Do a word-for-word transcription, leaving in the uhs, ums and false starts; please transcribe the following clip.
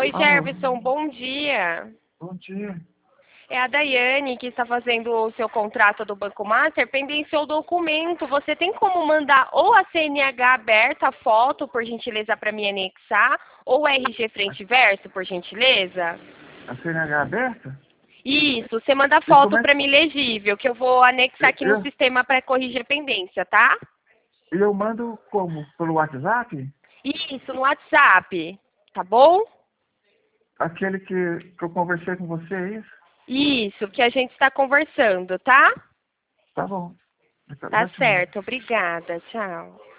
Oi, Alô? Jefferson, bom dia. Bom dia. É a Daiane que está fazendo o seu contrato do Banco Master, pendenciou o documento. Você tem como mandar ou a C N H aberta, a foto, por gentileza, para me anexar, ou o R G frente e verso, por gentileza? A C N H aberta? Isso, você manda E foto como é para mim legível, que eu vou anexar aqui no Eu, sistema para corrigir a pendência, tá? e eu mando como? Pelo WhatsApp? Isso, no WhatsApp, tá bom? Aquele que, que eu conversei com você, é isso? Isso, que a gente está conversando, tá? Tá bom. Já Tá te mando. certo, obrigada, tchau.